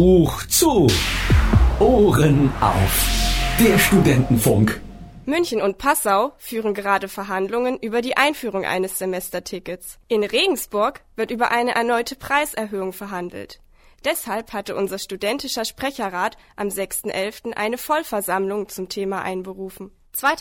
Buch zu. Ohren auf. Der Studentenfunk. München und Passau führen gerade Verhandlungen über die Einführung eines Semestertickets. In Regensburg wird über eine erneute Preiserhöhung verhandelt. Deshalb hatte unser studentischer Sprecherrat am 6.11. eine Vollversammlung zum Thema einberufen.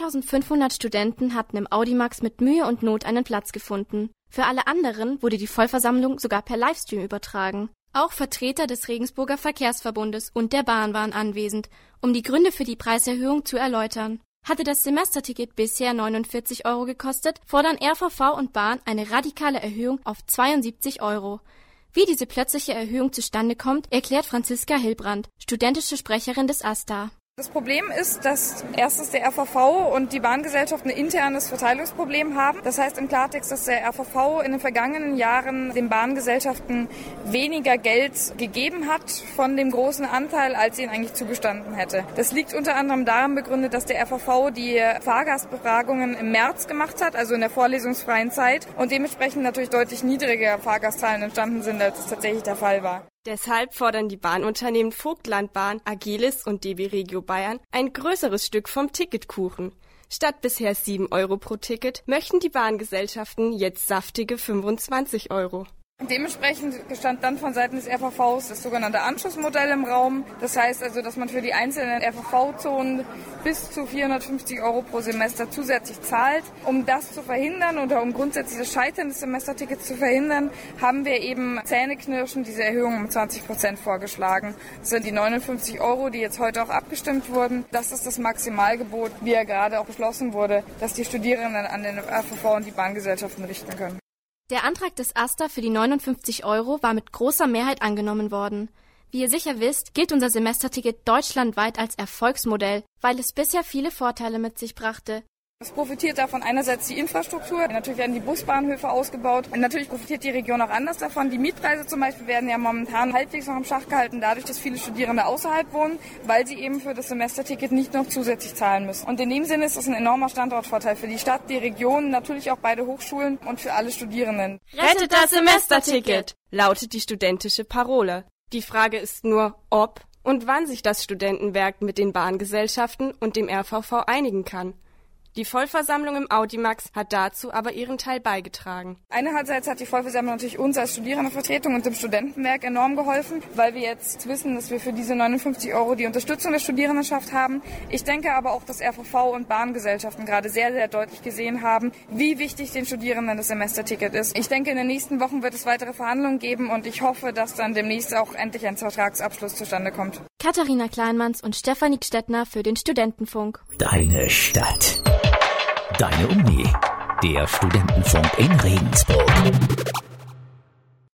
2500 Studenten hatten im Audimax mit Mühe und Not einen Platz gefunden. Für alle anderen wurde die Vollversammlung sogar per Livestream übertragen. Auch Vertreter des Regensburger Verkehrsverbundes und der Bahn waren anwesend, um die Gründe für die Preiserhöhung zu erläutern. Hatte das Semesterticket bisher 49 € gekostet, fordern RVV und Bahn eine radikale Erhöhung auf 72 €. Wie diese plötzliche Erhöhung zustande kommt, erklärt Franziska Hillbrand, studentische Sprecherin des AStA. Das Problem ist, dass erstens der RVV und die Bahngesellschaft ein internes Verteilungsproblem haben. Das heißt im Klartext, dass der RVV in den vergangenen Jahren den Bahngesellschaften weniger Geld gegeben hat von dem großen Anteil, als ihnen eigentlich zugestanden hätte. Das liegt unter anderem daran begründet, dass der RVV die Fahrgastbefragungen im März gemacht hat, also in der vorlesungsfreien Zeit, und dementsprechend natürlich deutlich niedrigere Fahrgastzahlen entstanden sind, als es tatsächlich der Fall war. Deshalb fordern die Bahnunternehmen Vogtlandbahn, Agilis und DB Regio Bayern ein größeres Stück vom Ticketkuchen. Statt bisher 7 € pro Ticket möchten die Bahngesellschaften jetzt saftige 25 €. Dementsprechend stand dann von Seiten des RVVs das sogenannte Anschlussmodell im Raum. Das heißt also, dass man für die einzelnen RVV-Zonen bis zu 450 € pro Semester zusätzlich zahlt. Um das zu verhindern oder um grundsätzlich das Scheitern des Semestertickets zu verhindern, haben wir eben zähneknirschend diese Erhöhung um 20% vorgeschlagen. Das sind die 59 €, die jetzt heute auch abgestimmt wurden. Das ist das Maximalgebot, wie ja gerade auch beschlossen wurde, dass die Studierenden an den RVV und die Bahngesellschaften richten können. Der Antrag des AStA für die 59 € war mit großer Mehrheit angenommen worden. Wie ihr sicher wisst, gilt unser Semesterticket deutschlandweit als Erfolgsmodell, weil es bisher viele Vorteile mit sich brachte. Es profitiert davon einerseits die Infrastruktur, natürlich werden die Busbahnhöfe ausgebaut und natürlich profitiert die Region auch anders davon. Die Mietpreise zum Beispiel werden ja momentan halbwegs noch im Schach gehalten, dadurch, dass viele Studierende außerhalb wohnen, weil sie eben für das Semesterticket nicht noch zusätzlich zahlen müssen. Und in dem Sinne ist das ein enormer Standortvorteil für die Stadt, die Region, natürlich auch beide Hochschulen und für alle Studierenden. Rettet das Semesterticket, lautet die studentische Parole. Die Frage ist nur, ob und wann sich das Studentenwerk mit den Bahngesellschaften und dem RVV einigen kann. Die Vollversammlung im Audimax hat dazu aber ihren Teil beigetragen. Einerseits hat die Vollversammlung natürlich uns als Studierendenvertretung und dem Studentenwerk enorm geholfen, weil wir jetzt wissen, dass wir für diese 59 € die Unterstützung der Studierendenschaft haben. Ich denke aber auch, dass RVV und Bahngesellschaften gerade sehr, sehr deutlich gesehen haben, wie wichtig den Studierenden das Semesterticket ist. Ich denke, in den nächsten Wochen wird es weitere Verhandlungen geben und ich hoffe, dass dann demnächst auch endlich ein Vertragsabschluss zustande kommt. Katharina Kleinmanns und Stefanie Gstettner für den Studentenfunk. Deine Stadt. Deine Uni. Der Studentenfunk in Regensburg.